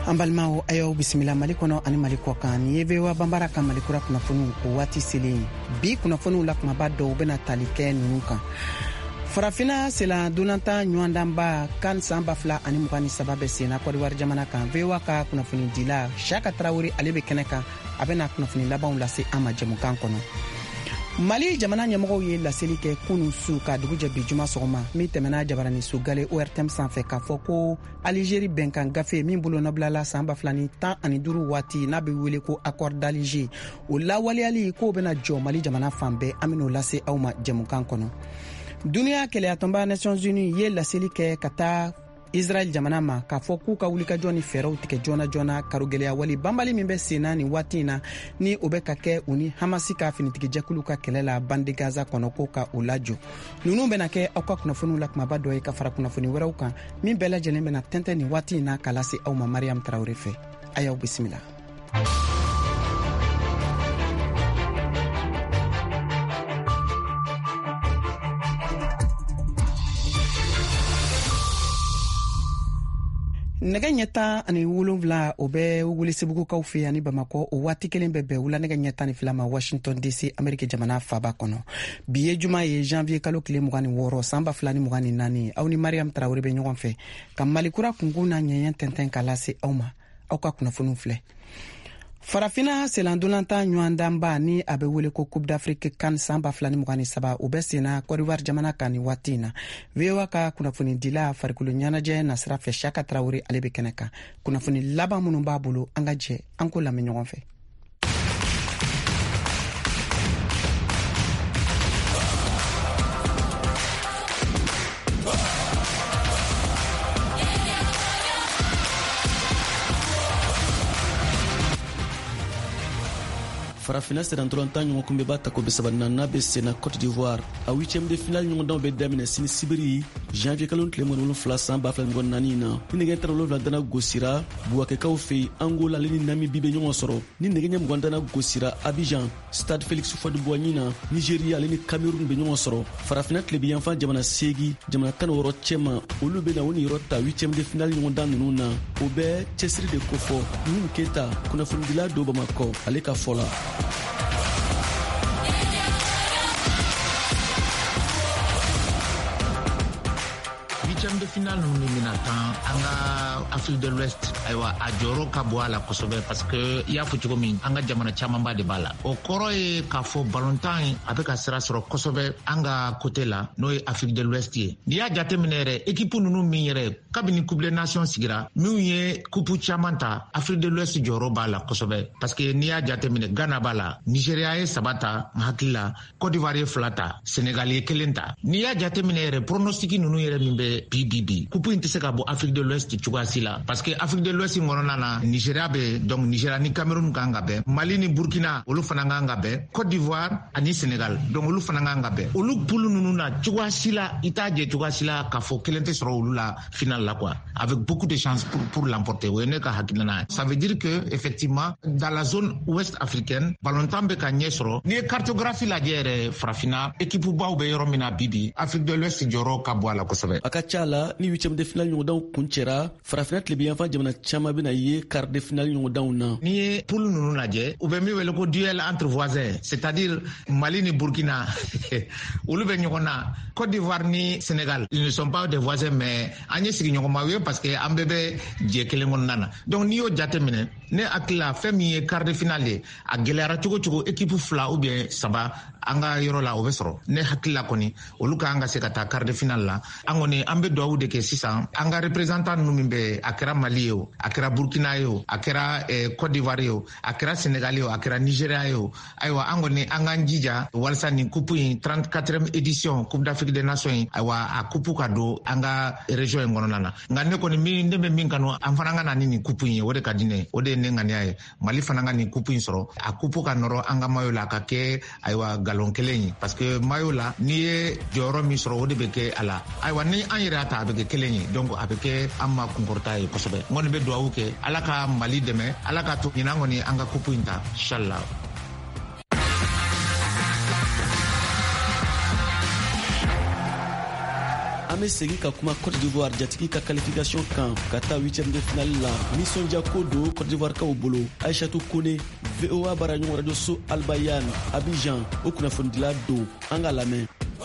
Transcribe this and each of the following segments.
An balimaw ayo bisimila Mali kɔnɔ ani Mali kɔ kan ni ye VOA Bambara ka Mali kura kunnafoniw o waati selen bi kunnafoniw la kumaba dɔw bɛna tali kɛ ninnu kan. Farafina sela donanta ɲɔgɔndanba kan san 2023 bɛ senna Côte d'Ivoire jamana kan. VOA ka kunnafoni dila Chaka Traoré ale bɛ kɛnɛ kan a bɛna kunnafoni labanw lase an ma jamukan kɔnɔ. Mali jamana ɲɛmɔgɔw ye laseli kɛ kunu su ka dugu jɛ bi juma sɔgɔma min tɛmɛna Jabarani su gale ORTM sanfɛ k'a fɔ ko Algérie bɛnkan gafe min bolo nɔbilala san 2015 waati n'a bɛ wele ko accord d'Alger o lawaleyali k'o bɛna jɔ Mali jamana fan bɛɛ an bɛn'o lase aw ma jamukan kɔnɔ. Duniya kɛlɛyatɔnba Nations Unies ye laseli kɛ ka taa Israel jamana ma k'a fɔ k'u ka wulikajɔ ni fɛɛrɛw tigɛ joona karogɛlɛya wali banbali min bɛ senna ni waati in na ni o bɛ ka kɛ u ni Hamasi ka finitigijɛkulu ka kɛlɛ la bande Gaza kɔnɔ ko ka o lajɔ. Ninnu bɛna kɛ aw ka kunnafoniw la kumaba dɔ ye ka fara kunnafoni wɛrɛw kan min bɛɛ lajɛlen bɛna tɛntɛn ni waati in na k'a lase aw ma Mariam Traoré fɛ. A y'aw bisimila. Nɛgɛ ɲɛtan ani 7 o bɛ Welesebugukaw fɛ ani Bamakɔ o waati kelen bɛ bɛn wula nɛgɛ ɲɛtan ni 2 ma Washington DC Ameriki jamana faaba kɔnɔ. Bi ye juma ye janvier kalo tile 26 san 2024 aw ni Mariam Traoré bɛ ɲɔgɔn fɛ ka Malikura kunkun na ɲɛɲɛ tɛntɛn k'a lase aw ma aw ka kunnafoniw filɛ. Farafina selandolanta ɲɔgɔndanba ni a bɛ wele ko Coupe d'Afrique CAN san 2023 o bɛ senna Côte d'Ivoire jamana kan ni waati in na. VOA ka kunnafoni dila farikolo ɲɛnajɛ nasira fɛ Chaka Traoré ale bɛ kɛnɛ kan. Kunnafoni laban minnu b'a bolo an ka jɛ an ko lamɛn ɲɔgɔn fɛ. Farafina serantolantan ɲɔgɔn kun bɛ b'a ta ko bɛ sabanan n'a bɛ senna Côte d'Ivoire a 8e de finale ɲɔgɔndanw bɛ daminɛ sini sibiri janvier kalo tile 17 san 2024 na ni nɛgɛ tara 7 dana gosira Buwakɛkaw fɛ Angola ale ni Namibie bɛ ɲɔgɔn sɔrɔ ni nɛgɛ ɲɛ 20 dana gosira Abidjan Stade Félix Houphouët-Boigny na Nigeria ale ni Cameroun bɛ ɲɔgɔn sɔrɔ Farafina tilebi yanfan jamana 8 jamana 16 cɛma olu bɛ na o ni yɔrɔ ta 8e de finale ɲɔgɔndan ninnu na o bɛ cɛsiri de kofɔ Nuhu Keita kunnafonidila do Bamakɔ ale ka fɔ la. Huitième de finale nous minatan anga Afrique de l'Ouest aywa a jɔyɔrɔ ka bɔ a la kosɛbɛ parce que i y'a fɔ cogo min an ka jamana camanba de b'a la o kɔrɔ ye k'a fɔ ballontan a bɛ ka sira sɔrɔ kosɛbɛ an ka côté la n'o ye Afrique de l'Ouest ye n'i y'a jateminɛ yɛrɛ équipe ninnu min yɛrɛ kabini Coupe des Nations sigira minnu ye coupe caman ta Afrique de l'Ouest jɔyɔrɔ b'a la kosɛbɛ parce que n'i y'a jateminɛ Ghana b'a la Nigeria ye 3 ta n hakili la Côte d'Ivoire ye 2 ta Sénégal ye 1 ta n'i y'a jateminɛ yɛrɛ pronostic ninnu yɛrɛ min bɛ BBB coupe in tɛ se ka bɔ Afrique de l'Ouest cogoya si la parce que Afrique de l'Ouest kɔnɔna na Nigeria bɛ donc Nigeria ni Cameroun kan ka bɛn Mali ni Burkina olu fana kan ka bɛn Côte d'Ivoire ani Sénégal donc olu fana kan ka bɛn olu poule ninnu na cogoya si la i t'a jɛ cogoya si la k'a fɔ kelen tɛ sɔrɔ olu la finale la quoi avec beaucoup de chances pour l'emporter o ye ne ka hakilina ça veut dire que effectivement dans la zone ouest africaine ballontan bɛ ka ɲɛ sɔrɔ n'i ye cartographie lajɛ yɛrɛ farafina équipe baw bɛ yɔrɔ min na bibi Afrique de l'Ouest jɔyɔrɔ ka bɔ a la kosɛbɛ a ka ca la ni 8e de finale ɲɔgɔndanw kun cɛra farafina tilebi yanfan jamana caman bɛna ye quart de finale ɲɔgɔndanw na n'i ye poule ninnu lajɛ u bɛ min wele ko duel entre voisins c'est-à-dire Mali ni Burkina olu bɛ ɲɔgɔn na Côte d'Ivoire ni Sénégal ils ne sont pas des voisins mais an ye sigi ɲɔgɔn ma u ye parce que an bɛɛ bɛ jɛ kelen kɔnɔna na donc n'i y'o jateminɛ ne hakili la fɛn min ye quart de finale ye a gɛlɛyara cogo cogo équipe 2 ou bien 3 an ka yɔrɔ la o bɛ sɔrɔ ne hakili la kɔni olu ka an ka se ka taa quart de finale la an kɔni an bɛ duwawu de kɛ sisan an ka représentant ninnu min bɛ a kɛra Mali ye o a kɛra Burkina ye o a kɛra Côte d'Ivoire ye o a kɛra Sénégal ye o a kɛra Nigeria ye o ayiwa an kɔni an k'an jija walasa nin coupe in 34e édition Coupe d'Afrique des Nations in ayiwa a coupe ka don an ka région in kɔnɔna na nka ne kɔni ne bɛ min kanu an fana ka na ni nin coupe in ye o de ka di ne o de ye ne ŋaniya ye Mali fana ka nin coupe in sɔrɔ a coupe ka nɔrɔ an ka maillot la a ka kɛ ayiwa galon kelen ye parce que maillot la n'i ye jɔyɔrɔ min sɔrɔ o de bɛ kɛ a la ayiwa ni an yɛrɛ y'a ta a bɛ kɛ kelen ye donc a bɛ kɛ an ma kunkɔrɔta ye kosɛbɛ n kɔni bɛ duwawu kɛ ala ka Mali dɛmɛ ala ka to ɲinan kɔni an ka coupe in ta inchallah. ame segi ka kuma Côte d'Ivoire jatigi ka qualification kan ka taa 8e de finale la nisɔndiya ko do Côte d'Ivoire kaw bolo. Aïchatou Kone, VOA bara ɲɔgɔn radio so Albayan Abidjan o kunnafonidila do an ka lamɛn.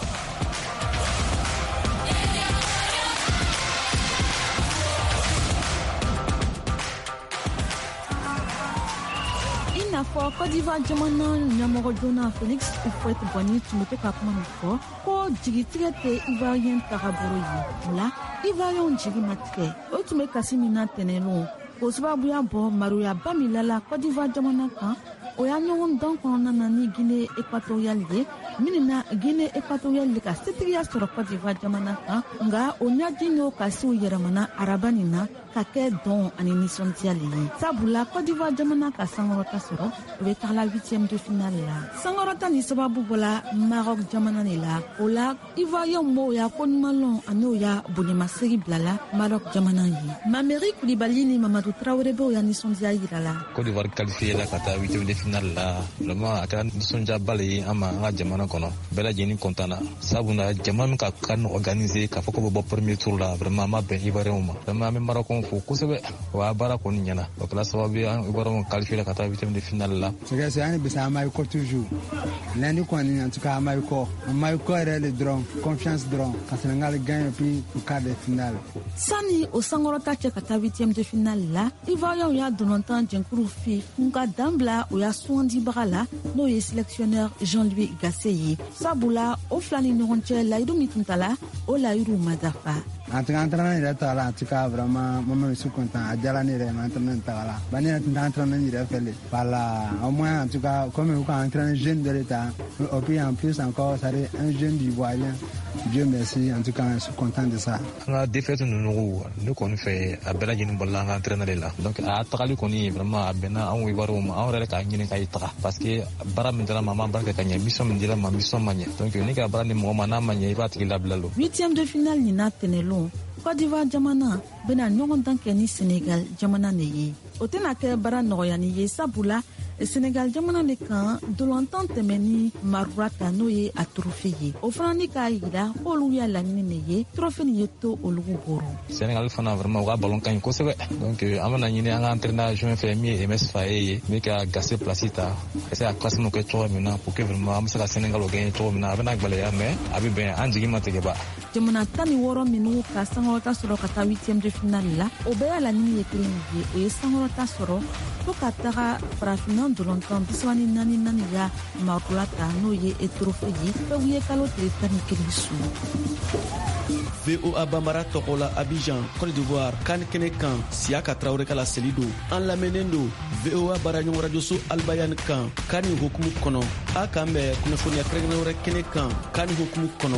fɔ Côte d'Ivoire jamana ɲɛmɔgɔ joona Félix Houphouët-Boigny tun bɛ to ka kuma min fɔ ko jigitigɛ tɛ Ivoirien tagabolo ye. O la Ivoirien jigi ma tigɛ. O tun bɛ kasi min na tɛnɛnlen o sababuya bɔ maroyaba min lala Côte d'Ivoire jamana kan o y'a ɲɔgɔn dɔn kɔnɔna na ni Guinée équatoriale ye minnu na Guinée équatoriale ka setigiya sɔrɔ Côte d'Ivoire jamana kan nka o ɲaji n'o kasiw yɛlɛmana araba nin na ka kɛ dɔn ani nisɔndiya le ye. Sabula Côte d'Ivoire jamana ka sankɔrɔta sɔrɔ o bɛ tagala 8e de finale la. Sankɔrɔta ni sababu bɔla Maroc jamana de la. O la Ivoirien m'o y'a ko ɲuman lɔn an'o y'a bonyamasegi bilala Maroc jamana ye. Mameri Koulibaly ni Mamadou Traoré bɛ o y'a nisɔndiya yira la. Côte d'Ivoire qualifié la ka taa 8e de finale la. Vraiment a kɛra nisɔndiyaba le ye an ma an ka jamana kɔnɔ. Bɛɛ lajɛlen kɔntana. Sabula jamana ka kan organiser k'a fɔ ko bɛ bɔ premier tour la. Vraiment ma bɛn Ivoirien ma. Vraiment an bɛ Maroc fo kosɛbɛ wa baara kɔni ɲɛna o kɛla sababu ye an Ivoirien qualifié ka taa 8e de finale la. C'est ça ani bisa amay ko toujours. Lundi kɔni en tout cas amay ko yɛrɛ le dɔrɔn confiance dɔrɔn ka Sénégal gagne puis au quart de finale. Sani o sankɔrɔta cɛ ka taa 8e de finale la Ivoirien y'a donontan jɛnkuru fi nka danbila o y'a sugandibaga la n'o ye sélectionneur Jean-Louis Gasset ye. Sabula o fila ni ɲɔgɔn cɛ layidu min tun tala o layidu ma dafa. En tout cas, entraîneur il est là, en tout cas vraiment, moi je suis content. À Djalani il est entraîneur là. Bani est entraîneur il est fait. Voilà, au moins en tout cas comme vous entraîneur jeune de l'État, et puis en plus encore ça est un jeune d'Ivoirien. Dieu merci, en tout cas je suis content de ça. La défaite nous qu'on fait à bɛɛ lajɛlen bɔla an ka entraîneur la. Donc a tagali kɔni vraiment a bɛnna an Ivoirien ma an yɛrɛ ka ɲini ka taga parce que baara min dira ma baara kɛ ka ɲɛ mission min dira ma mission ma ɲɛ. Donc ni ka baara ni mɔgɔ ma n'a ma ɲɛ i b'a tigi labila lo. 8e de finale ni n'a tɛnɛlen Côte d'Ivoire jamana bena ɲɔgɔn dan kɛ ni Sénégal jamana ne ye. O tɛna kɛ baara nɔgɔya ni ye sabula Sénégal jamana le kan dolantan tɛmɛni Marourata n'o ye a trophée ye. O fana ni k'a yira k'olu y'a laɲini ne ye trophée ni ye to olu bolo. Sénégal fana vraiment u ka ballon ka ɲi kosɛbɛ. Donc an bɛna ɲini an ka entraîneur juin fɛ min ye MS Faye ye min ka Gasset place ta essayer a classement kɛ cogo min na pour que vraiment an bɛ se ka Sénégal gagner cogo min na a bɛna gɛlɛya mais a bɛ bɛn an jigi ma tigɛ ba. Jamana 16 minnu ka sankɔrɔta sɔrɔ ka taa 8e de finale la o bɛɛ y'a laɲini ye kelen ye o ye sankɔrɔta sɔrɔ fo ka taga farafinna dolantan 44 ya Marourata n'o ye trophée ye fɛn ye kalo tile 11 su. VOA Bambara tɔgɔ la Abidjan, Côte d'Ivoire, kan kɛnɛ kan Siaka Traoré ka laseli do. An lamɛnnen do VOA bara ɲɔgɔn radio so Albayan kan kan ni hokumu kɔnɔ. A kan bɛ kunnafoniya kɛrɛnkɛrɛnnen wɛrɛ kɛnɛ kan kan ni hokumu kɔnɔ.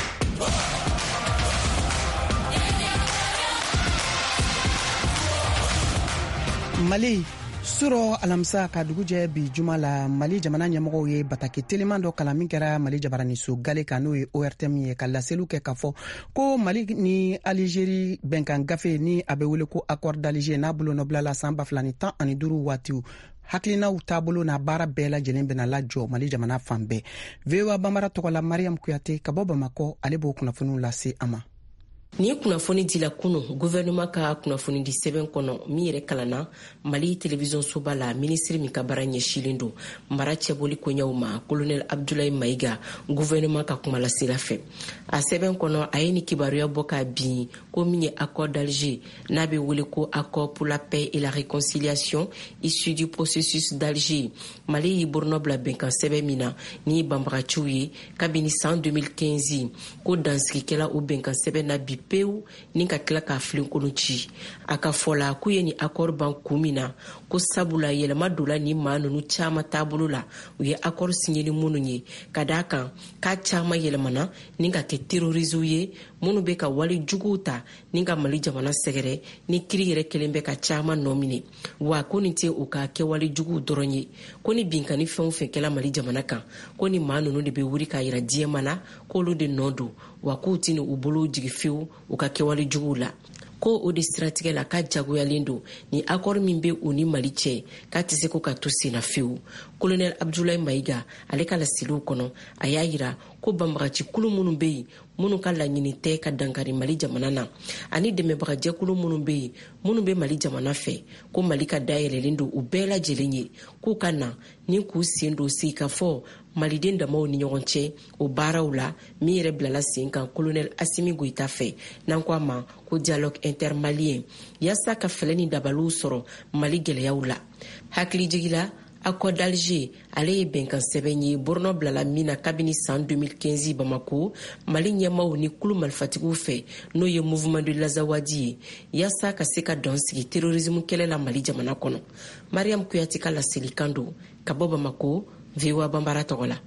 Mali suro alamisa ka dugujɛ bi juma la Mali jamana ɲɛmɔgɔw ye bataki teliman dɔ kalan min kɛra Mali jabaraniso gale kan n'o ye ORTM ye ka laseliw kɛ k'a fɔ ko Mali ni Algérie bɛnkan gafe ni a bɛ wele ko accord d'Alger n'a bolo nɔbilala san 2015 waatiw hakilinaw taabolo n'a baara bɛɛ lajɛlen bɛna lajɔ Mali jamana fan bɛɛ. VOA Bambara tɔgɔ la Mariam Kuyate ka bɔ Bamakɔ ale b'o kunnafoniw lase a ma. Ni kunnafoni dila kunu gouvernement ka kunnafoni di sɛbɛn kɔnɔ min yɛrɛ kalanna Mali télévision soba la ministre min ka baara ɲɛsilen don mara cɛbɔli koɲɛw ma colonel Abdoulaye Maïga gouvernement ka kuma lasela fɛ a sɛbɛn kɔnɔ a ye ni kibaruya bɔ ka bin ko min ye accord d'Alger n'a bɛ wele ko accord pour la paix et la réconciliation issu du processus d'Alger. Mali y'i bornɔ bila bɛnkan sɛbɛn min na ni banbagaciw ye kabini san 2015 ko dansigikɛla o bɛnkan sɛbɛn na bi pewu ni ka tila k'a filen kɔnɔ ci a ka fɔ la k'u ye ni accord ban kun min na ko sabula yɛlɛma dola ni maa ninnu caman taabolo la u ye accord signé ni minnu ye ka d'a kan k'a caman yɛlɛmana ni ka kɛ terroristiw ye minnu bɛ ka wale juguw ta ni ka Mali jamana sɛgɛrɛ ni kiri yɛrɛ kelen bɛ ka caman nɔ minɛ wa ko nin tɛ u ka kɛwale juguw dɔrɔn ye ko ni binkani fɛn o fɛn kɛla Mali jamana kan ko ni maa ninnu de bɛ wuli k'a yira diɲɛma na k'olu de nɔ don wa k'u tɛ u bolo jigi fiyewu u ka kɛwale juguw la. ko o de siratigɛ la k'a jagoyalen don ni accord min be o ni Mali cɛ k'a tɛ se ko ka to senna fiyewu. Colonel Abdoulaye Maïga ale ka laseliw kɔnɔ a y'a yira ko banbagaci kulu minnu be yen minnu ka laɲini tɛ ka dankari Mali jamana na ani dɛmɛbagajɛkulu minnu be yen minnu be Mali jamana fɛ ko Mali ka dayɛlɛlen don u bɛɛ lajɛlen ye k'u ka na ni k'u sen don sigi ka fɔ maliden damaw ni ɲɔgɔn cɛ o baaraw la min yɛrɛ bilala sen kan Colonel Assimi Goïta fɛ n'an ko a ma ko dialogue intermalien yaasa ka fɛlɛ ni dabaliw sɔrɔ Mali gwɛlɛyaw la. Hakilijigila accord d'Alger ale ye bɛnkan sɛbɛn ye Borno bilala min na kabini san 2015 Bamako Mali ɲɛmaw ni kulu malifatigiw fɛ n'o ye mouvement de l'Azawadi ye yaasa ka se ka dɔn sigi terrorisme kɛlɛ la Mali jamana kɔnɔ. Mariam Kuyati ka laselikan don ka bɔ Bamako, VOA Bambara tɔgɔ la.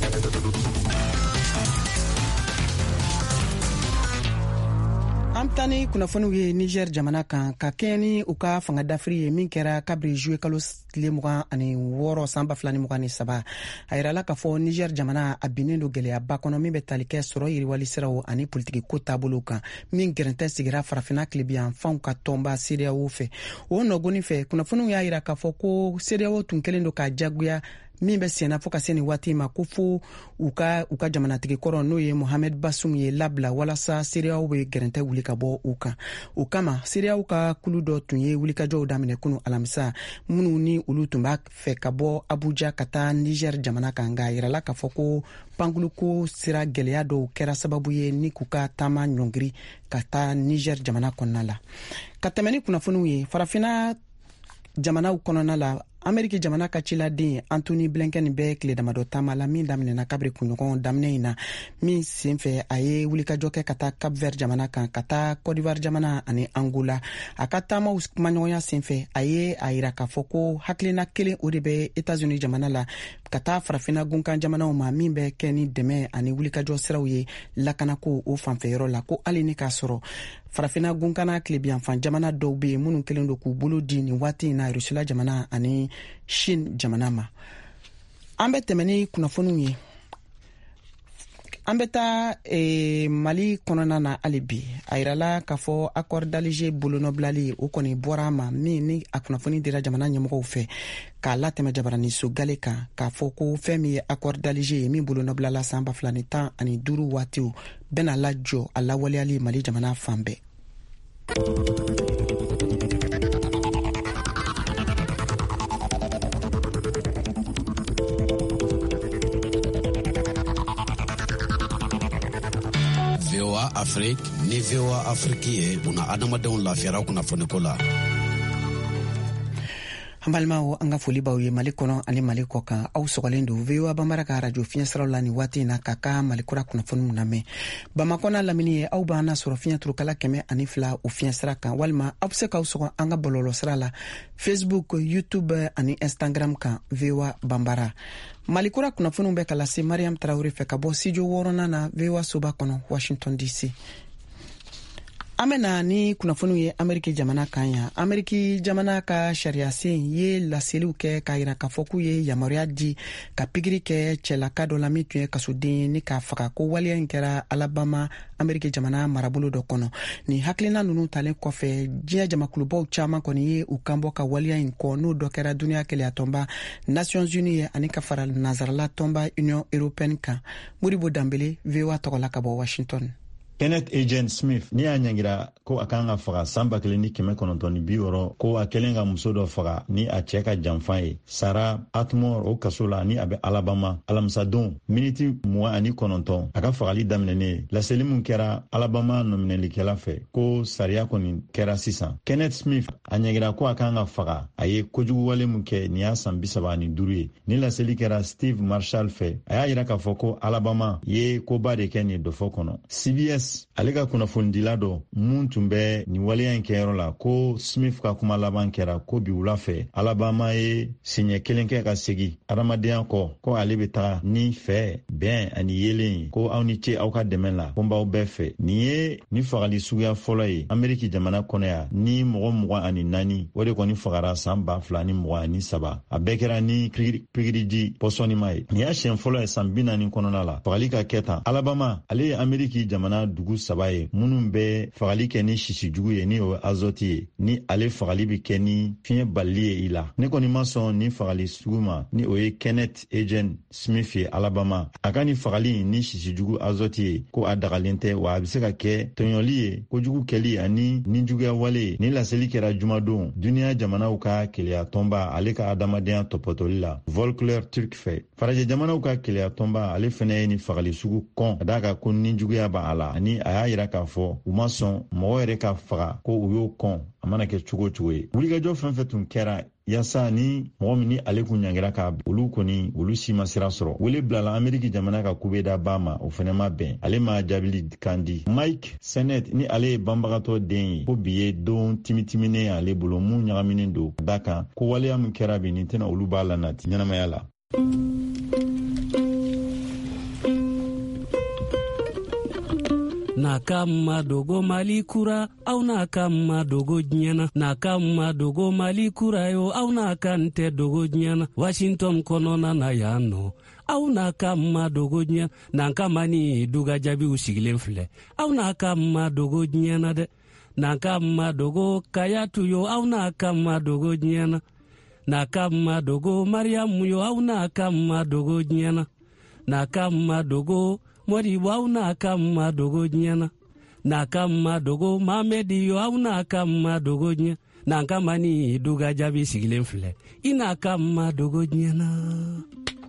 An tani kunnafoniw ye Niger jamana kan ka kɛɲɛ ni u ka fanga dafiri ye min kɛra kabiri juwe kalo tile 26 san 2023 a yirala k'a fɔ Niger jamana a binnen don gɛlɛyaba kɔnɔ min bɛ tali kɛ sɔrɔ yiriwali siraw ani politiki ko taabolo kan min gɛrɛntɛ sigira farafina kilebiyan fanw ka tɔnba CEDEAO fɛ. O nɔgɔni fɛ kunnafoniw y'a yira k'a fɔ ko CEDEAO tun kɛlen don ka jagoya min bɛ senna fo ka se ni waati ma ko fo u ka jamanatigi kɔrɔ n'o ye Mohamed Bazoum ye labila walasa CEDEAO bɛ gɛrɛntɛ wuli ka bɔ u kan. O kama CEDEAO ka kulu dɔ tun ye wulikajɔw daminɛ kunu alamisa minnu ni olu tun b'a fɛ ka bɔ Abuja ka taa Niger jamana kan nka a yirala k'a fɔ ko pankuluko sira gɛlɛya dɔw kɛra sababu ye ni k'u ka taama ɲɔngiri ka taa Niger jamana kɔnɔna la. Ka tɛmɛ ni kunnafoniw ye farafina jamanaw kɔnɔna la Ameriki jamana ka ciladen Anthony Blinken bɛɛ tile damadɔ taama la min daminɛna kabiri kunɲɔgɔn daminɛ in na min senfɛ a ye wulikajɔ kɛ ka taa Cap Vert jamana kan ka taa Côte d'Ivoire jamana ani Angola. A ka taamaw kumaɲɔgɔnya senfɛ a ye a yira k'a fɔ ko hakilina kelen o de bɛ États-Unis jamana la ka taa farafina gunkan jamanaw ma min bɛ kɛ ni dɛmɛ ani wulikajɔ siraw ye lakanako o fanfɛyɔrɔ la ko hali ni k'a sɔrɔ farafina gunkana kilebiyanfan jamana dɔw be yen minnu kelen don k'u bolo di ni waati in na Rusula jamana ani Chine jamana ma. An bɛ tɛmɛ ni kunnafoniw ye. An bɛ taa Mali kɔnɔna na hali bi a yirala k'a fɔ accord d'Alger bolonɔbilali o kɔni bɔra ma min ni a kunnafoni dira jamana ɲɛmɔgɔw fɛ k'a latɛmɛ jabaraniso gale kan k'a fɔ ko fɛn min ye accord d'Alger ye min bolonɔbilala san 2015 waatiw bɛna lajɔ a lawaleyali Mali jamana fan bɛɛ. VOA Afrique ni VOA Afrique ye una adamadenw lafiyara kunnafoniko la. An balimaw an ka foli b'aw ye Mali kɔnɔ ani Mali kɔ kan aw sɔgɔlen don VOA Bambara ka radio fiɲɛsiraw la ni waati in na k'a ka Malikura kunnafoniw lamɛn. Bamakɔ n'a lamini ye aw b'an na sɔrɔ fiɲɛturukala 102 o fiɲɛsira kan walima aw bɛ se k'aw sɔgɔ an ka bɔlɔlɔsira la Facebook, YouTube ani Instagram kan VOA Bambara. Malikura kunnafoniw bɛ ka lase Mariam Traoré fɛ ka bɔ studio 6nan na VOA Soba kɔnɔ Washington DC. Amena ni kunnafoniw ye Ameriki jamana kan ya. Ameriki jamana ka sariya sen ye laseliw kɛ k'a yira k'a fɔ k'u ye yamaruya di ka pikiri kɛ cɛlaka dɔ la min tun ye kasoden ni k'a faga ko waleya in kɛra Alabama Ameriki jamana marabolo dɔ kɔnɔ. Ni hakilina ninnu talen kɔfɛ diɲɛ jamakulubaw caman kɔni ye u kanbɔ ka waleya in kɔ n'o dɔ kɛra duniya kɛlɛya tɔnba Nations Unies ye ani ka fara nazarala tɔnba Union Européenne kan. Moribo Dambele VOA tɔgɔla ka bɔ Washington. Kenneth Agent Smith ni a ɲangira ko a kan ka faga san 1960 ko a kelen ka muso dɔ faga ni a cɛ ka janfan ye Sarah Atmore o kaso la ni a bɛ Alabama alamisadon miniti 29 a ka fagali daminɛnen laseli mun kɛra Alabama nominalikɛla fɛ ko sariya kɔni kɛra sisan. Kenneth Smith a ɲangira ko a kan ka faga a ye kojugu wale mun kɛ ni y'a san 35 ye ni laseli kɛra Steve Marshall fɛ a y'a yira k'a fɔ ko Alabama ye koba de kɛ nin dɔfɔ kɔnɔ. CBS ale ka kunnafonidila dɔ mun tun bɛ nin waleya in kɛyɔrɔ la ko Smith ka kuma laban kɛra ko bi wula fɛ Alabama ye siɲɛ kelen kɛ ka segi adamadenya kɔ ko ale bɛ taga ni fɛ bɛn ani yelen ko aw ni ce aw ka dɛmɛ la ko n b'aw bɛɛ fɛ. Nin ye ni fagali suguya fɔlɔ ye Ameriki jamana kɔnɔ yan ni mɔgɔ 24 o de kɔni fagara san 2023 a bɛɛ kɛra ni pikiriji pɔsɔnima ye. Nin y'a siɲɛ fɔlɔ ye san 40 kɔnɔna la fagali ka kɛ tan. Alabama ale ye Ameriki jamana dugu 3 ye minnu bɛ fagali kɛ ni sisi jugu ye ni o azoti ye ni ale fagali bi kɛ ni fiɲɛ balili ye i la. Ne kɔni ma sɔn ni fagali sugu ma ni o ye Kenneth Eugene Smith ye Alabama. A ka ni fagali ni sisi jugu azoti ye ko a dagalen tɛ wa a bɛ se ka kɛ tɔɲɔli ye, kojugu kɛli ani ninjuguya wale. Ni laseli kɛra jumadon duniya jamanaw ka keleya tɔnba ale ka adamadenya tɔpɔtɔli la Volker Turk fɛ. Farajɛ jamanaw ka keleya tɔnba ale fɛnɛ ye ni fagali sugu kɔn ka d'a ka ko ninjuguya b'a la ani a y'a yira k'a fɔ u ma sɔn mɔgɔ yɛrɛ ka faga ko u y'o kɔn a mana kɛ cogo cogo ye. Wulikajɔ fɛn fɛn tun kɛra yaasa ni mɔgɔ min ni ale kun ɲangira ka olu kɔni olu si ma sira sɔrɔ. Wele bilala Ameriki jamana ka kubeda ba ma o fɛnɛ ma bɛn. Ale ma jaabili kan di. Mike Sennett ni ale ye banbagatɔ den ye ko bi ye don timitiminen ale bolo mun ɲagaminen don ka da kan ko waleya min kɛra bi nin tɛna olu b'a lanati ɲɛnamaya la. Na kama dogo Mali kura au na kama dogo nyana, na kama dogo Mali kura yo au na kante dogo nyana, Washington konona na yano au na kama dogo nyana, na kama ni duga jabi usigilen file au na kama dogo nyana de, na kama dogo kayatu yo au na kama dogo nyana, na kama dogo Mariamu yo au na kama dogo nyana, na kama dogo Mori wau na kama dogo nyana, na kama dogo Mamedi yo au na kama dogo nyana, na kama ni duga jabi sigilen file ina kama dogo nyana.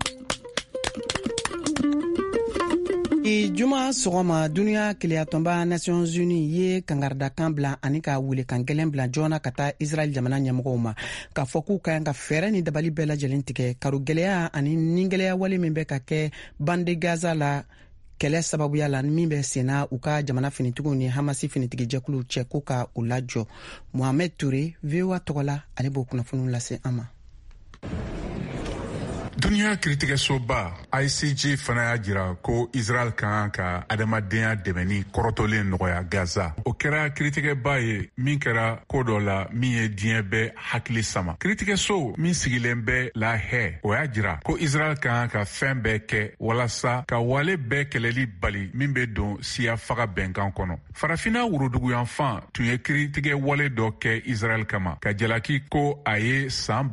I juma sɔgɔma duniya keleya tɔnba Nations Unies ye kangardakan bila ani ka wele kan gɛlɛn bila joona ka taa Israel jamana ɲɛmɔgɔw ma k'a fɔ k'u ka kan ka fɛɛrɛ ni dabali bɛɛ lajɛlen tigɛ karo gɛlɛya ani ningɛlɛya wale min bɛ ka kɛ bande Gaza la kɛlɛ sababuya la min bɛ senna u ka jamana finitigiw ni Hamasi finitigi jɛkulu cɛ ko ka u lajɔ. Mohamed Toure VOA tɔgɔla ale b'o kunnafoniw lase an ma. Duniya kiiritigɛsoba ICJ fana y'a jira ko Israel kan ka adamadenya dɛmɛni kɔrɔtɔlen nɔgɔya Gaza. O kɛra kiiritigɛba ye min kɛra ko dɔ la min ye diɲɛ bɛɛ hakili sama. Kiiritigɛso min sigilen bɛ La Haye o y'a jira ko Israel kan ka fɛn bɛɛ kɛ walasa ka wale bɛɛ kɛlɛli bali min bɛ don siya faga bɛnkan kɔnɔ. Farafina woroduguyanfan tun ye kiiritigɛ wale dɔ kɛ Israel kama ka jalaki ko a ye san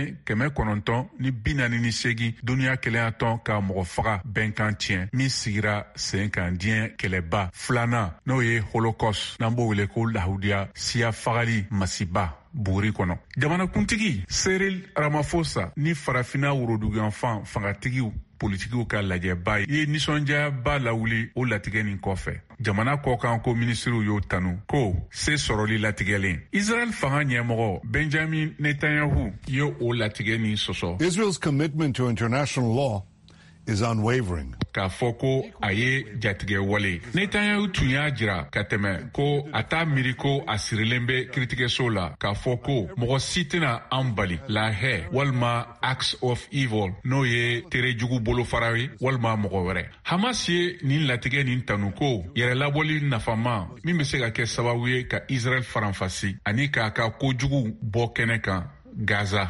1948 duniya kɛlɛyatɔn ka mɔgɔ faga bɛnkan tiɲɛ min sigira sen kan diɲɛ kɛlɛba filanan n'o ye Holocaust n'an b'o wele ko lahudiya siya fagali masiba buguri kɔnɔ. Jamanakuntigi Cyril Ramaphosa ni farafina woroduguyanfan fangatigiw politikiw ka lajɛba ye nisɔndiyaba lawuli o latigɛ nin kɔfɛ. Jamana kɔkan ko minisiriw y'o tanu ko se sɔrɔli latigɛlen. Israel fanga ɲɛmɔgɔ Benjamin Netanyahu ye o latigɛ nin sɔsɔ. Israel's commitment to international law is unwavering. K'a fɔ ko a ye jatigɛ wale. Netanyahu tun y'a jira ka tɛmɛ ko a t'a miiri ko a sirilen bɛ kiiritigɛso la k'a fɔ ko mɔgɔ si tɛna an bali. La Haye walima Acts of Evil n'o ye terejugu bolofara ye walima mɔgɔ wɛrɛ. Hamas ye nin latigɛ nin tanu ko yɛrɛlabɔli nafama min bɛ se ka kɛ sababu ye ka Israel faranfasi ani k'a ka kojugu bɔ kɛnɛ kan Gaza.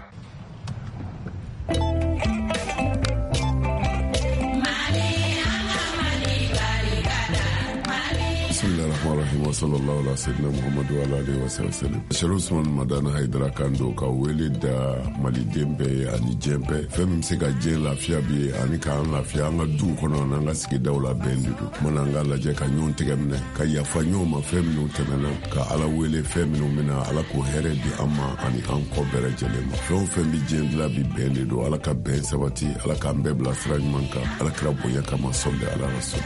Bismillahirrahmanirrahim wa sallallahu ala sayyidina Muhammadu wa ala alihi wa sallam. Sheikh Usman Madana Haidara Kando ka wele da maliden bɛɛ ani diɲɛ bɛɛ fɛn min bɛ se ka diɲɛ lafiya bi ani k'an lafiya an ka duw kɔnɔ n'an ka sigidaw la bɛn de don. Mana an ka lajɛ ka ɲɔgɔn tɛgɛ minɛ ka yafa ɲɔgɔn ma fɛn minnu tɛmɛna ka Ala wele fɛn minnu bɛna Ala k'o hɛrɛ di an ma ani an kɔ bɛɛ lajɛlen ma. Fɛn o fɛn bi diɲɛ dilan bi bɛn de don. Ala ka bɛn sabati, Ala k'an bɛɛ bila sira ɲuman kan. Ala kira bonya kama sɔli ala rasul.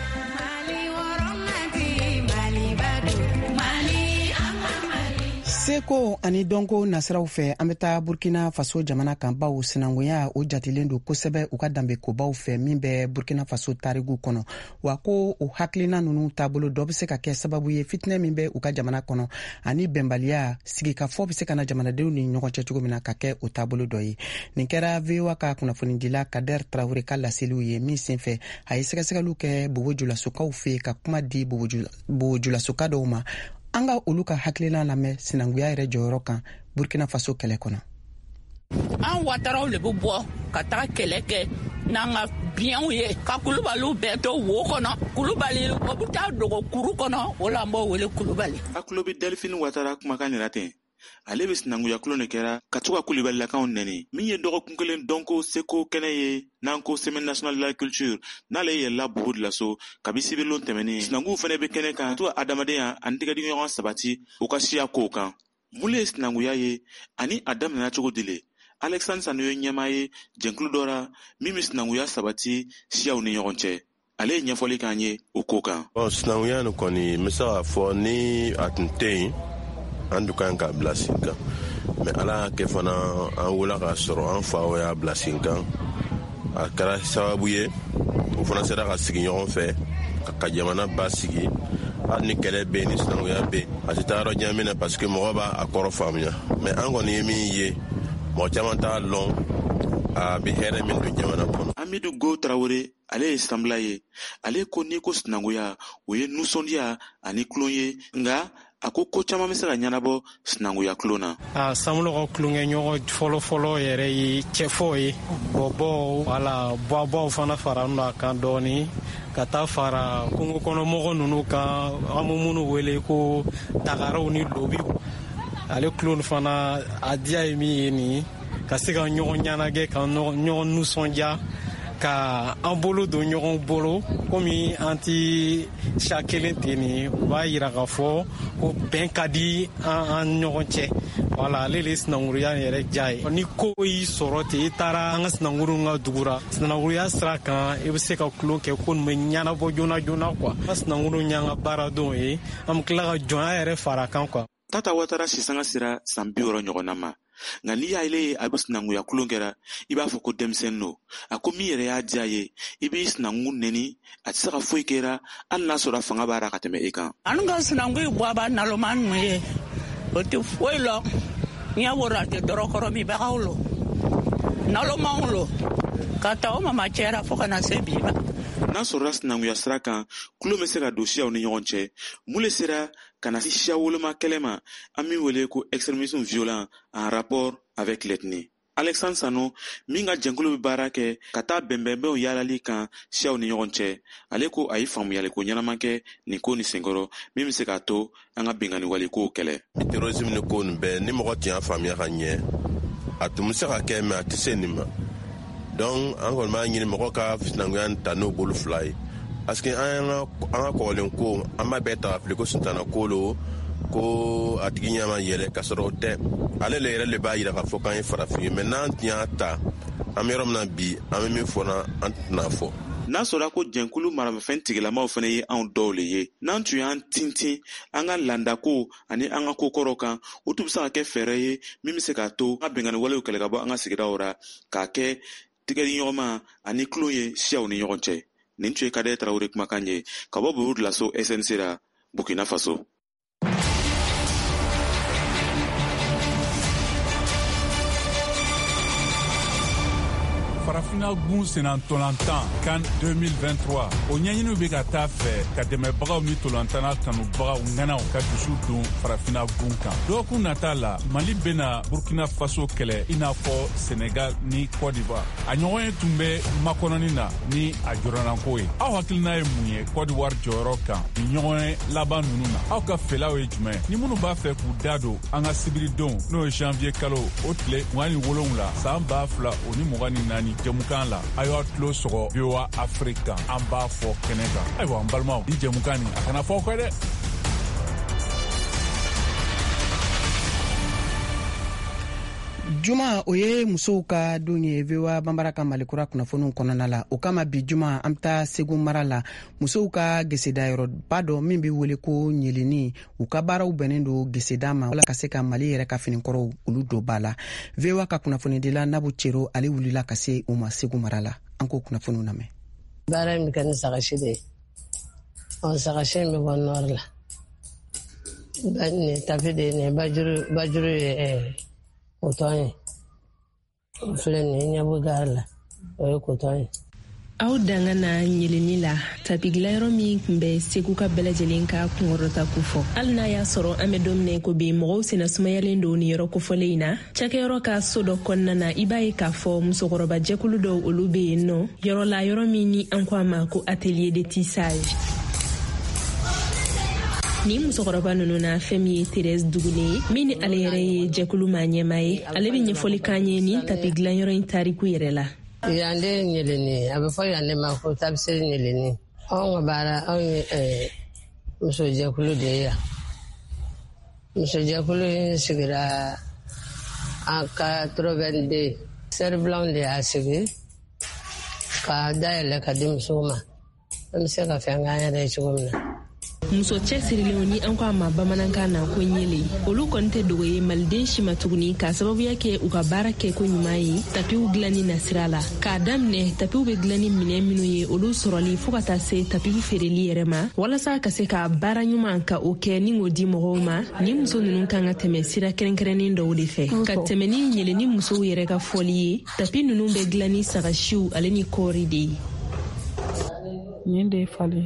Seko ani dɔnko nasiraw fɛ an bɛ taa Burkina Faso jamana kan baw sinankunya o jatilen don kosɛbɛ u ka danbe kobaw fɛ min bɛ Burkina Faso tarigu kɔnɔ wa ko o hakilina ninnu taabolo dɔ bɛ se ka kɛ sababu ye fitinɛ min bɛ u ka jamana kɔnɔ ani bɛnbaliya sigikafɔ bɛ se ka na jamanadenw ni ɲɔgɔn cɛ cogo min na ka kɛ o taabolo dɔ ye. Nin kɛra VOA ka kunnafonidila Kader Traoré ka laseliw ye min senfɛ a ye sɛgɛsɛgɛliw kɛ Bobo Julasokaw fɛ ka kuma di Bobo Julasoka dɔw ma. An ka olu ka hakilina lamɛn sinankuya yɛrɛ jɔyɔrɔ kan Burkina Faso kɛlɛ kɔnɔ. An wataraw le bɛ bɔ ka taga kɛlɛ kɛ n'an ka biɛŋ ye ka kulubaliw bɛɛ to wo kɔnɔ kulubali o bɛ taa dogo kuru kɔnɔ o la an b'o wele kulubali. a kulo bɛ Delphine Ouattara kumakan yɛrɛ ten ale bɛ sinankuya kulo de kɛra ka to ka kulubalilakaw nɛni min ye dɔgɔkun kelen dɔn ko seko kɛnɛ ye n'an ko semaine nationale de la culture n'ale yɛlɛla bugu de la so kabi sibilon tɛmɛnen sinankuw fɛnɛ bɛ kɛnɛ kan to adamadenya ani tɛgɛdiɲɔgɔn sabati u ka siya kow kan mun ye sinankuya ye ani a daminɛna cogo di le Alexandre Sano ye ɲɛmaa ye jɛnkulu dɔ ra min bɛ sinankuya sabati siyaw ni ɲɔgɔn cɛ ale ye ɲɛfɔli k'an ye o ko kan. Sinankuya nin kɔni n bɛ se k'a fɔ ni a tun tɛ yen an dun kan k'a bila sen kan mɛ ala y'a kɛ fana an wula k'a sɔrɔ an faw y'a bila sen kan a kɛra sababu ye o fana sera ka sigi ɲɔgɔn fɛ ka jamana ba sigi hali ni kɛlɛ bɛ yen ni sinankuya bɛ yen a tɛ taa yɔrɔ jan min na parce que mɔgɔ b'a kɔrɔ faamuya mɛ an kɔni ye min ye mɔgɔ caman t'a lɔn a bɛ hɛrɛ min don jamana kɔnɔ. Amidou Go Traoré ale ye sanbila ye ale ko n'i ko sinankuya o ye nusɔndiya ani kulon ye nka a ko caman bɛ se ka ɲɛnabɔ sinankuya kulon na. Samɔgɔ kulonkɛɲɔgɔn fɔlɔ-fɔlɔ yɛrɛ ye cɛfɔ ye bɔbɔw wala bɔbɔw fana fara a kan dɔɔni ka taa fara kungo kɔnɔmɔgɔ ninnu kan an bɛ minnu wele ko dagaraw ni lobiw ale kulon fana a diya ye min ye nin ka se ka ɲɔgɔn ɲɛnajɛ ka ɲɔgɔn nisɔndiya ka an bolo don ɲɔgɔn bolo komi an ti sa kelen ten nin u b'a yira k'a fɔ ko bɛn ka di an ɲɔgɔn cɛ wala ale de sinankuya yɛrɛ ja ye ni ko y'i sɔrɔ ten i taara an ka sinankuruw ka dugu ra sinankuya sira kan i bɛ se ka kulon kɛ ko nin bɛ ɲɛnabɔ joona joona kuwa an ka sinankuruw y'an ka baaradenw ye an bɛ tila ka jɔnya yɛrɛ fara kan kuwa. Tata Ouattara sisanga sera san 60 ɲɔgɔnna ma nka n'i y'ale ye a bɛ sinankuya kulon kɛra i b'a fɔ ko denmisɛnnin don a ko min yɛrɛ y'a diya ye i b'i sinankun nɛni a tɛ se ka foyi kɛra hali n'a sɔrɔ fanga b'a ra ka tɛmɛ e kan. An ka sinankun bɔ a b'a naloma ninnu ye o tɛ foyi lɔ ɲɛ bɔra a tɛ dɔrɔkɔrɔ min bagaw lo nalomanw lo ka taa o mama cɛra fo ka na se bi ma. N'a sɔrɔla sinankuya sira kan kulo bɛ se ka don siyaw ni ɲɔgɔn cɛ mun le sera ka na si siya woloma kɛlɛ ma an min wele ko extrémisme violent en rapport avec l'ethnie. Alexandre Sano min ka jɛnkulu bɛ baara kɛ ka taa bɛnbɛnbɛnw yaalali kan siyaw ni ɲɔgɔn cɛ ale ko a ye faamuyali ko ɲɛnama kɛ nin ko ni senkɔrɔ min bɛ se k'a to an ka bɛnkanni wale kow kɛlɛ. Terrorisme ni ko nin bɛɛ ni mɔgɔ tun y'a faamuya ka ɲɛ a tun bɛ se ka kɛ mɛ a tɛ se nin ma donc an kɔni b'a ɲini mɔgɔ ka sinankuya ta n'o bolo fila ye parce que an ka kɔrɔlen ko an b'a bɛɛ ta ka fili ko Suntana Kolo ko a tigi ɲɛ ma yɛlɛ ka sɔrɔ o tɛ ale le yɛrɛ le b'a yira k'a fɔ k'an ye farafin ye mɛ n'an tun y'a ta an bɛ yɔrɔ min na bi an bɛ min fɔ na an tɛna fɔ. N'a sɔrɔ ko jɛnkulu maramafɛn tigilamaw fana ye anw dɔw le ye n'an tun y'an tintin an ka landako ani an ka kokɔrɔw kan o tun bɛ se ka kɛ fɛɛrɛ ye min bɛ se k'a to an ka bɛnkanni walew kɛlɛ ka bɔ an ka sigidaw ra k'a kɛ tigɛdi ɲɔgɔnma ani kulon ye siyaw ni ɲɔgɔn cɛ. Nin tun ye Kadɛ Tarawele kumakan ye ka bɔ Buuru de la so SNC ra Burkina Faso. Farafina gun senna ntolantan CAN 2023 o ɲɛɲiniw bɛ ka taa fɛ ka dɛmɛbagaw ni ntolantana kanubagaw ŋanaw ka dusu don farafina gun kan dɔgɔkun nata la Mali bɛna Burkina Faso kɛlɛ i n'a fɔ Senegal ni Côte d'Ivoire a ɲɔgɔn ye tun bɛ makɔnɔni na ni a jɔrɔnako ye aw hakilina ye mun ye Côte d'Ivoire jɔyɔrɔ kan ni ɲɔgɔn ye laban ninnu na aw ka fɛlaw ye jumɛn ni minnu b'a fɛ k'u da don an ka sibiridon n'o ye janvier kalo o tile 27 san 2024 jɛmukan la a y'aw tulo sɔgɔ VOA Afrique kan an b'a fɔ kɛnɛ kan ayiwa an balimaw ni jɛmukan nin a kana fɔ aw kɔ dɛ. Juma o ye musow ka don ye VOA Bambara ka Malikura kunnafoniw kɔnɔna la o kama bi juma an bɛ taa Segu mara la musow ka geseda yɔrɔba dɔ min bɛ wele ko ɲelini u ka baaraw bɛnnen don geseda ma wala ka se ka Mali yɛrɛ ka finikɔrɔw olu don ba la VOA ka kunnafonidila Nabu Cero ale wulila ka se u ma Segu mara la an ko kunnafoniw lamɛn. Baara in bɛ kɛ ni sagasi de ye sagasi in bɛ bɔ nɔri la nin tafi de ye bajuru ye coton ye filɛ nin ye ɲɛbɔ gari la o ye coton ye. aw dangana ɲeleni la tapigilayɔrɔ min tun bɛ segu ka bɛlɛjɛlen ka kungɔrɔta kofɔ hali n'a y'a sɔrɔ an bɛ don min ko bi mɔgɔw senna sumayalen don ni yɔrɔ kofɔlen in na cakɛyɔrɔ ka so dɔ kɔnɔna na i b'a ye k'a fɔ musokɔrɔba jɛkulu dɔw olu bɛ yen nɔ yɔrɔ la yɔrɔ min ni an ko a ma ko atelier de tissage. ni musokɔrɔba nunu na fɛn min ye Thérèse Dugune min ni ale yɛrɛ ye jɛkulu maa ɲɛma ye ale bɛ ɲɛfɔli k'an ye ni tapi dilanyɔrɔ in tariku yɛrɛ la. Yande ɲeleni a bɛ fɔ yande ma ko tapisserie ɲeleni anw ka baara anw ye musojɛkulu de ye yan musojɛkulu in sigira en 82 Sœur Blanche de y'a sigi ka dayɛlɛ ka di musow ma an bɛ se ka fɛn k'an yɛrɛ ye cogo min na. muso cɛsirilenw ni an ko a ma bamanankan na ko ɲele olu kɔni tɛ dogo ye maliden si ma tuguni ka sababuya kɛ u ka baara kɛ ko ɲuman ye tapiw dilanni na sira la k'a daminɛ tapiw bɛ dilanni minɛn minnu ye olu sɔrɔli fo ka taa se tapiw feereli yɛrɛ ma walasa ka se ka baara ɲuman ka o kɛ ni k'o di mɔgɔw ma ni muso ninnu kan ka tɛmɛ sira kɛrɛnkɛrɛnnen dɔw de fɛ ka tɛmɛ ni ɲeleni musow yɛrɛ ka fɔli ye tapi ninnu bɛ dilanni sagasiw ale ni kɔɔri de ye. nin de falen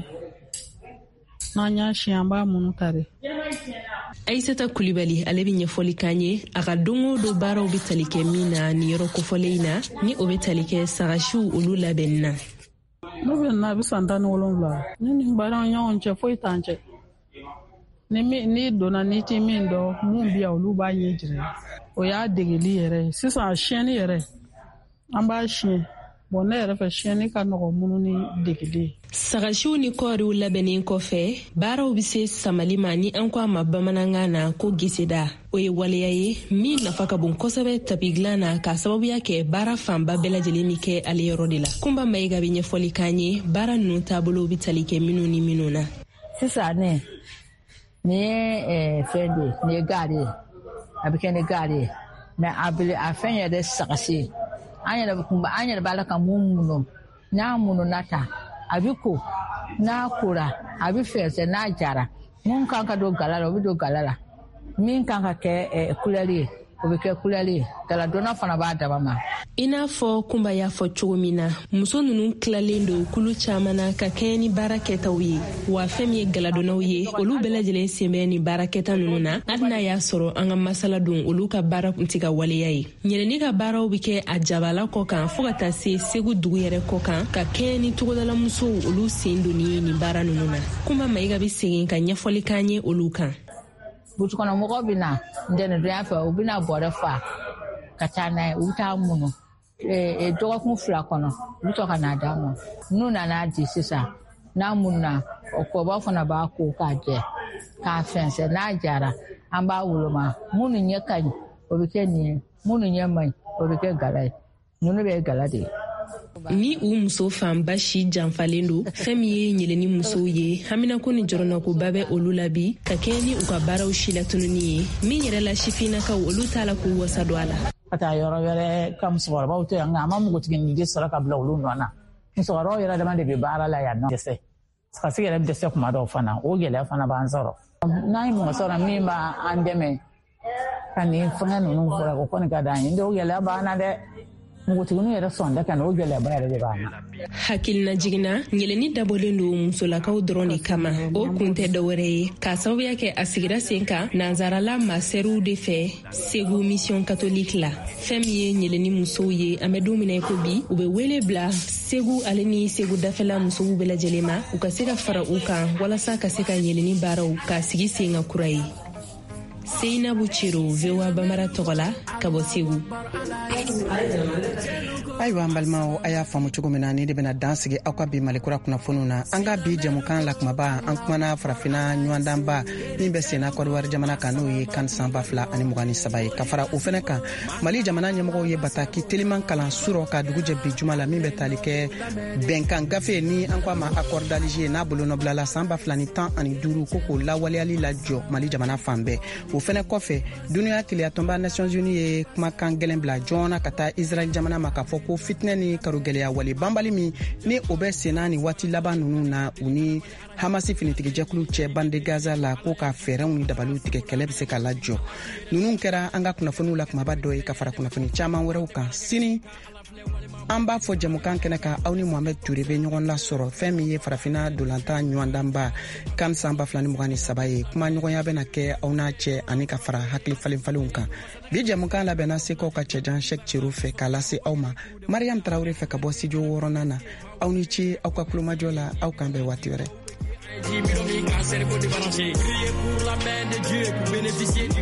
n'an y'a si an b'a munnu tare. Aïssata Coulibaly ale bɛ ɲɛfɔli k'an ye a ka don o don baaraw bɛ tali kɛ min na ni yɔrɔ kofɔlen in na ni o bɛ tali kɛ sagasiw olu labɛnni na. Ne bɛ na a bɛ san 17 ne ni baaraw ɲɔgɔn cɛ foyi t'an cɛ ni donna ni ti min dɔn mun bi yan olu b'a ɲɛ jira o y'a degeli yɛrɛ ye sisan a siyɛnni yɛrɛ an b'a siyɛn bon ne yɛrɛ fɛ siyɛnni ka nɔgɔ minnu ni degeli. Sagasiw ni kɔɔriw labɛnnen kɔfɛ baaraw bɛ se samali ma ni an ko a ma bamanankan na ko geseda o ye waleya ye min nafa ka bon kosɛbɛ tapi dilan na ka sababuya kɛ baara fanba bɛɛ lajɛlen mi kɛ ale yɔrɔ de la. Kunba Mayiga bɛ ɲɛfɔli k'an ye baara ninnu taabolo bɛ tali kɛ minnu ni minnu na. Sisan ne ni ye fɛn de ni ye gari ye a bɛ kɛ ni gari ye mɛ a fɛn yɛrɛ sagasi an yɛrɛ b'a la ka mun munun n'a mununa ta a bɛ ko n'a kora a bɛ fɛnsɛ n'a jara mun kan ka don gala la o bɛ don gala la min kan ka kɛ couleur ye o bɛ kɛ couleur ye galadonna fana b'a daba ma. I n'a fɔ Kunba y'a fɔ cogo min na muso ninnu tilalen don kulu caman na ka kɛɲɛ ni baara kɛtaw ye wa fɛn min ye galadonnaw ye olu bɛɛ lajɛlen sen bɛ ni baara kɛta ninnu na hali n'a y'a sɔrɔ an ka masala don olu ka baara kun tɛ ka waleya ye. Ɲɛlɛnni ka baaraw bɛ kɛ a jabala kɔ kan fo ka taa se Segu dugu yɛrɛ kɔ kan ka kɛɲɛ ni togodala musow olu sen donni nin baara ninnu na. Kunba Mayiga bɛ segin ka ɲɛfɔli k'an ye olu kan. Butukɔnɔmɔgɔw bɛ na ntɛnɛndonya fɛ u bɛ na bɔrɛ fa ka taa n'a ye u bɛ taa munun dɔgɔkun 2 kɔnɔ u bɛ to ka n'a d'a ma n'u nana di sisan n'a munna o kɔbaw fana b'a ko k'a jɛ k'a fɛnsɛ n'a jara an b'a woloma minnu ɲɛ ka ɲi o bɛ kɛ nin ye minnu ɲɛ man ɲi o bɛ kɛ gala ye ninnu bɛ ye gala de ye. Ni u muso fanba si janfalen don fɛn min ye ɲeleni musow ye haminako ni jɔrɔnakoba bɛ olu la bi ka kɛ ni u ka baaraw si latununi ye min yɛrɛ la sifinnakaw olu t'a la k'u wasa don a la. Ka taa yɔrɔ wɛrɛ ka musokɔrɔbaw to yan nka a ma npogotiginin sɔrɔ ka bila olu nɔ na musokɔrɔbaw yɛrɛ dama de bɛ baara la yan nɔ dɛsɛ kasi yɛrɛ bɛ dɛsɛ kuma dɔw fana o gɛlɛya fana b'an sɔrɔ n'an ye mɔgɔ sɔrɔ min b'an dɛmɛ ka nin fɛngɛ ninnu fɔra o kɔni ka d'an ye o gɛlɛya b'an na dɛ. Hakilina jiginna ɲeleni dabɔlen don musolakaw dɔrɔn de kama o kun tɛ dɔwɛrɛ ye k'a sababuya kɛ a sigira sen kan nansarala masɛriw de fɛ Segu mission catholique la fɛn min ye ɲeleni musow ye an bɛ don min na ko bi u bɛ wele bila Segu ale ni Segu dafɛla musow bɛɛ lajɛlen ma u ka se ka fara u kan walasa ka se ka ɲeleni baaraw k'a sigi sen ka kura ye. Seinabu Ciro, VOA Bambara tɔgɔ ka bɔ Segu. Ayiwa an balimaw a y'a faamu cogo min na ni de bɛna dan sigi aw ka bi malikura kunnafoniw na an ka bi jamukan la kumaba an kumana farafina ɲɔgɔndanba min bɛ senna kɔdiwari jamana kan n'o ye kan san 2023 ye ka fara o fɛnɛ kan Mali jamana ɲɛmɔgɔw ye bataki teliman kalan surɔ ka dugu jɛ bi juma la min bɛ tali kɛ bɛnkan gafe ni an ko a ma accord d'Alger n'a bolo nɔbilala san 2015 ko k'o lawaleyali la jɔ Mali jamana fan bɛɛ o fɛnɛ kɔfɛ duniya keleyatɔnba Nations Unies ye kumakan gɛlɛn bila joona ka taa Israel jamana ma ka fɔ ko fitinɛ ni karogɛlɛya wale banbali min ni o bɛ senna ni waati laban ninnu na u ni Hamasi finitigijɛkulu cɛ bande Gaza la ko ka fɛɛrɛw ni dabaliw tigɛ kɛlɛ bɛ se ka lajɔ ninnu kɛra an ka kunnafoniw la kumaba dɔ ye ka fara kunnafoni caman wɛrɛw kan sini an b'a fɔ jamukan kɛnɛ ka aw ni Mohamed Ture be ɲɔgɔn lasɔrɔ fɛn min ye farafina dolanta ɲɔgɔndanba kan san 2023 ye. kuma ɲɔgɔnya bɛna kɛ aw n'a cɛ ani ka fara hakili falenfalenw kan. bi jamukan labɛnna sekaw ka cɛjan Shek Ciro fɛ k'a lase aw ma. Mariam Tarawele fɛ ka bɔ studio 6nan na. aw ni ci aw ka kulomajɔ la aw kan bɛn waati wɛrɛ.